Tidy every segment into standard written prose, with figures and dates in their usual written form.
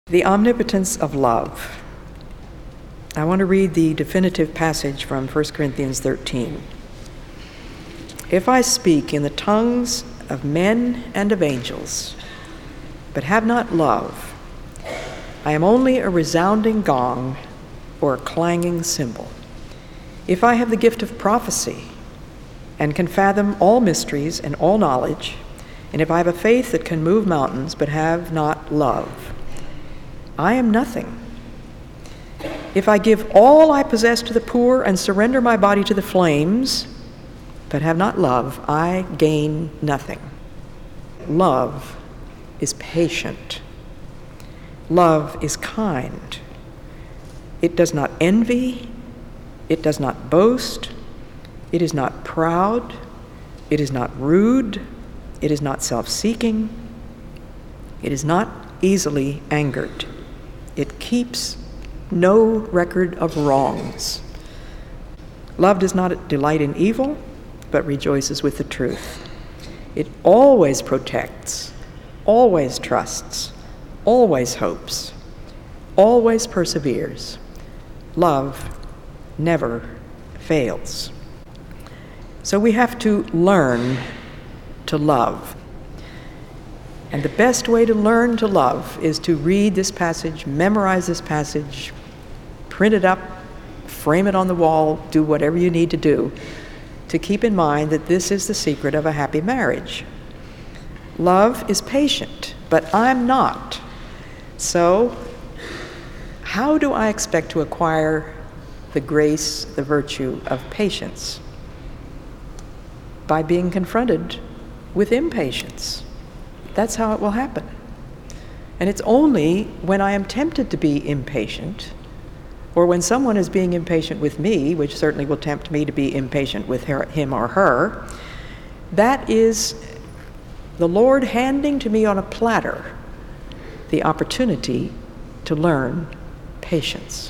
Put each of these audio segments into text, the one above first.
The omnipotence of love. I want to read the definitive passage from 1 Corinthians 13. If I speak in the tongues of men and of angels, but have not love, I am only a resounding gong or a clanging cymbal. If I have the gift of prophecy and can fathom all mysteries and all knowledge, and if I have a faith that can move mountains but have not love, I am nothing. If I give all I possess to the poor and surrender my body to the flames, but have not love, I gain nothing. Love is patient. Love is kind. It does not envy. It does not boast. It is not proud. It is not rude. It is not self-seeking. It is not easily angered. It keeps no record of wrongs. Love does not delight in evil, but rejoices with the truth. It always protects, always trusts, always hopes, always perseveres. Love never fails. So we have to learn to love. And the best way to learn to love is to read this passage, memorize this passage, print it up, frame it on the wall, do whatever you need to do to keep in mind that this is the secret of a happy marriage. Love is patient, but I'm not. So, how do I expect to acquire the grace, the virtue of patience? By being confronted with impatience. That's how it will happen. And it's only when I am tempted to be impatient, or when someone is being impatient with me, which certainly will tempt me to be impatient with him or her, that is the Lord handing to me on a platter the opportunity to learn patience.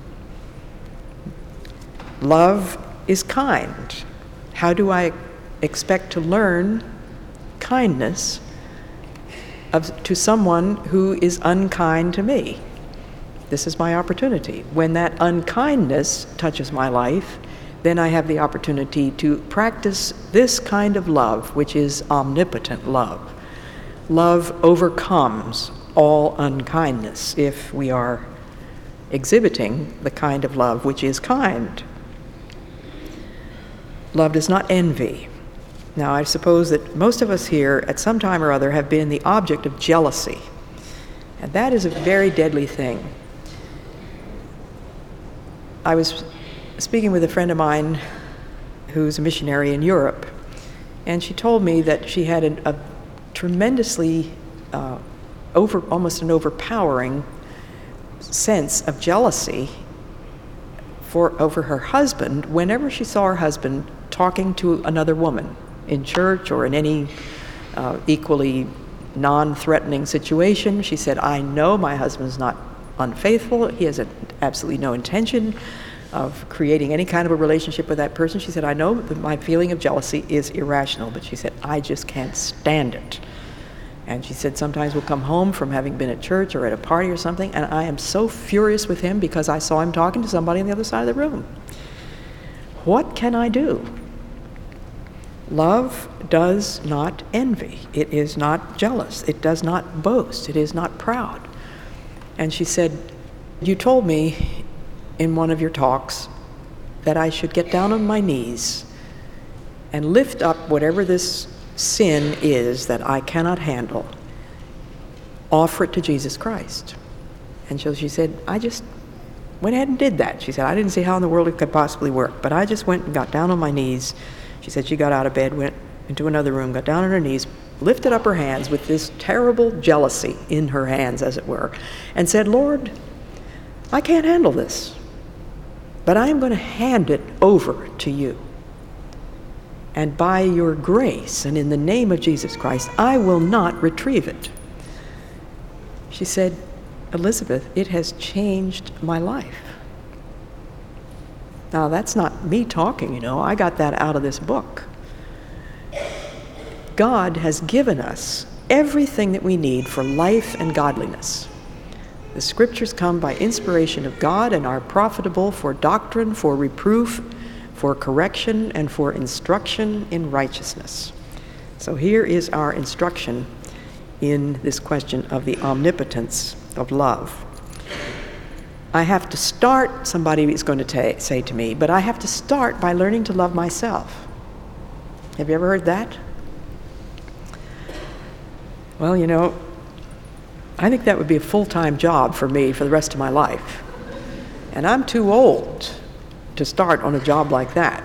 Love is kind. How do I expect to learn kindness to someone who is unkind to me? This is my opportunity. When that unkindness touches my life, then I have the opportunity to practice this kind of love, which is omnipotent love. Love overcomes all unkindness if we are exhibiting the kind of love which is kind. Love does not envy. Now, I suppose that most of us here at some time or other have been the object of jealousy, and that is a very deadly thing. I was speaking with a friend of mine who's a missionary in Europe, and she told me that she had a tremendously, almost an overpowering sense of jealousy over her husband whenever she saw her husband talking to another woman in church or in any equally non-threatening situation. She said, I know my husband's not unfaithful. He has absolutely no intention of creating any kind of a relationship with that person. She said, I know that my feeling of jealousy is irrational, but she said, I just can't stand it. And she said, sometimes we'll come home from having been at church or at a party or something, and I am so furious with him because I saw him talking to somebody on the other side of the room. What can I do? Love does not envy. It is not jealous. It does not boast. It is not proud. And she said, you told me in one of your talks that I should get down on my knees and lift up whatever this sin is that I cannot handle, offer it to Jesus Christ. And so she said, I just went ahead and did that. She said, I didn't see how in the world it could possibly work, but I just went and got down on my knees. She said she got out of bed, went into another room, got down on her knees, lifted up her hands with this terrible jealousy in her hands, as it were, and said, Lord, I can't handle this, but I am going to hand it over to you. And by your grace and in the name of Jesus Christ, I will not retrieve it. She said, Elizabeth, it has changed my life. Now, that's not me talking, I got that out of this book. God has given us everything that we need for life and godliness. The Scriptures come by inspiration of God and are profitable for doctrine, for reproof, for correction, and for instruction in righteousness. So here is our instruction in this question of the omnipotence of love. I have to start, somebody is going to say to me, but I have to start by learning to love myself. Have you ever heard that? Well, you know, I think that would be a full-time job for me for the rest of my life. And I'm too old to start on a job like that.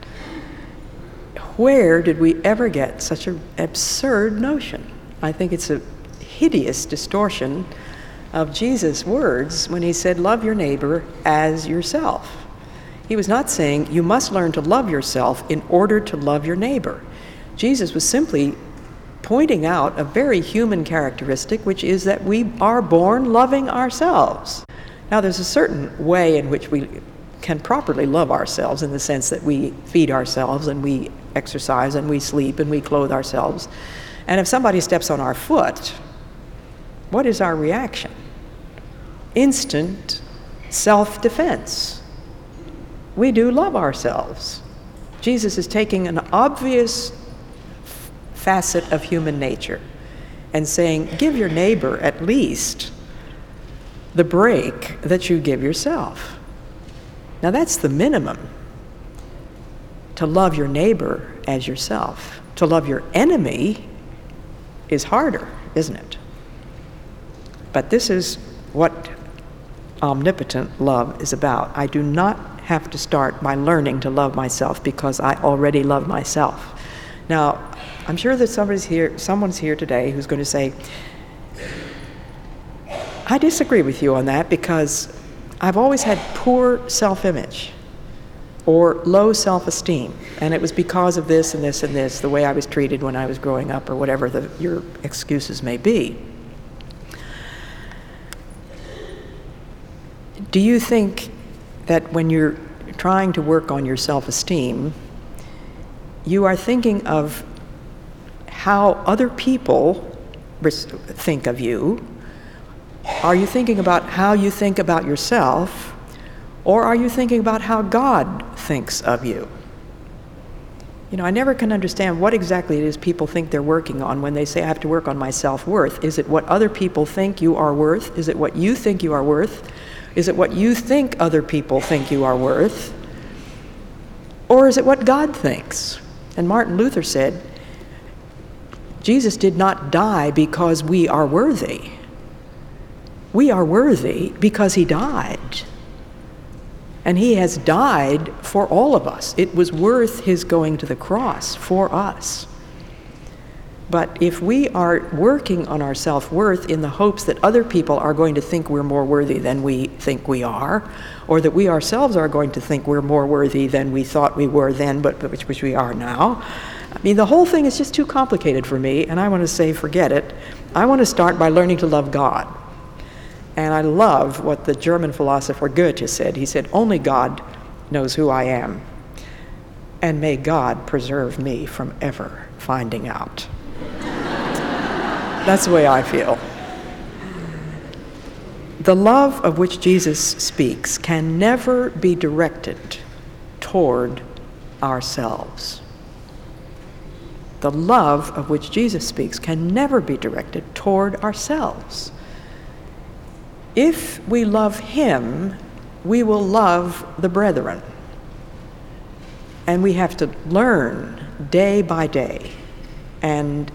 Where did we ever get such an absurd notion? I think it's a hideous distortion of Jesus' words when he said, love your neighbor as yourself. He was not saying you must learn to love yourself in order to love your neighbor. Jesus was simply pointing out a very human characteristic, which is that we are born loving ourselves. Now, there's a certain way in which we can properly love ourselves, in the sense that we feed ourselves and we exercise and we sleep and we clothe ourselves. And if somebody steps on our foot, what is our reaction? Instant self-defense. We do love ourselves. Jesus is taking an obvious facet of human nature and saying, give your neighbor at least the break that you give yourself. Now that's the minimum. To love your neighbor as yourself. To love your enemy is harder, isn't it? But this is what omnipotent love is about. I do not have to start by learning to love myself because I already love myself. Now, I'm sure that someone's here today who's going to say, I disagree with you on that because I've always had poor self-image or low self-esteem, and it was because of this and this and this, the way I was treated when I was growing up, or whatever your excuses may be. Do you think that when you're trying to work on your self-esteem, you are thinking of how other people think of you? Are you thinking about how you think about yourself? Or are you thinking about how God thinks of you? You know, I never can understand what exactly it is people think they're working on when they say, I have to work on my self-worth. Is it what other people think you are worth? Is it what you think you are worth? Is it what you think other people think you are worth? Or is it what God thinks? And Martin Luther said, Jesus did not die because we are worthy. We are worthy because he died. And he has died for all of us. It was worth his going to the cross for us. But if we are working on our self-worth in the hopes that other people are going to think we're more worthy than we think we are, or that we ourselves are going to think we're more worthy than we thought we were then, but which we are now, I mean, the whole thing is just too complicated for me, and I want to say, forget it. I want to start by learning to love God. And I love what the German philosopher Goethe said. He said, only God knows who I am, and may God preserve me from ever finding out. That's the way I feel. The love of which Jesus speaks can never be directed toward ourselves. The love of which Jesus speaks can never be directed toward ourselves. If we love him, we will love the brethren. And we have to learn day by day. And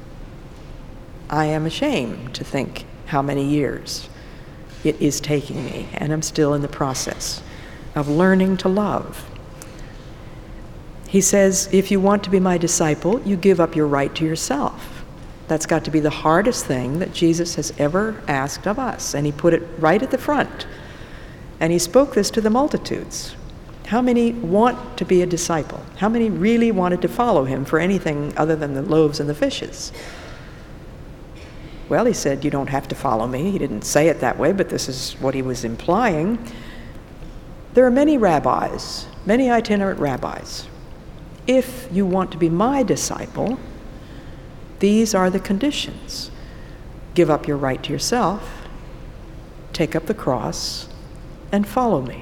I am ashamed to think how many years it is taking me, and I'm still in the process of learning to love. He says, if you want to be my disciple, you give up your right to yourself. That's got to be the hardest thing that Jesus has ever asked of us, and he put it right at the front. And he spoke this to the multitudes. How many want to be a disciple? How many really wanted to follow him for anything other than the loaves and the fishes? Well, he said, you don't have to follow me. He didn't say it that way, but this is what he was implying. There are many rabbis, many itinerant rabbis. If you want to be my disciple, these are the conditions. Give up your right to yourself. take up the cross and follow me.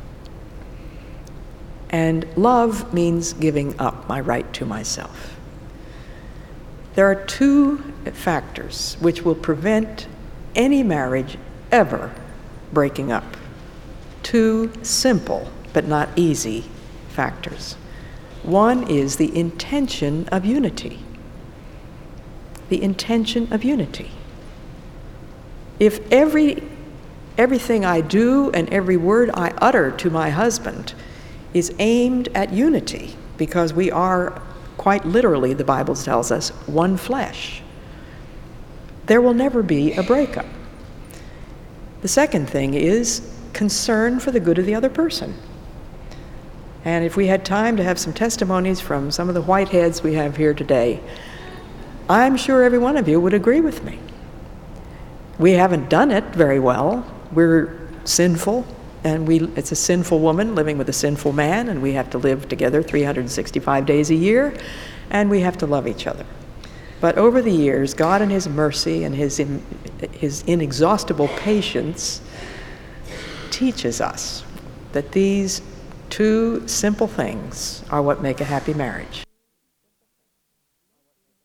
And love means giving up my right to myself. There are two factors which will prevent any marriage ever breaking up. Two simple but not easy factors. One is the intention of unity. The intention of unity. If everything I do and every word I utter to my husband is aimed at unity, because we are quite literally, the Bible tells us, one flesh, there will never be a breakup. The second thing is concern for the good of the other person. And if we had time to have some testimonies from some of the whiteheads we have here today, I'm sure every one of you would agree with me. We haven't done it very well. We're sinful, and it's a sinful woman living with a sinful man, and we have to live together 365 days a year, and we have to love each other. But over the years, God in His mercy and His inexhaustible patience teaches us that these two simple things are what make a happy marriage.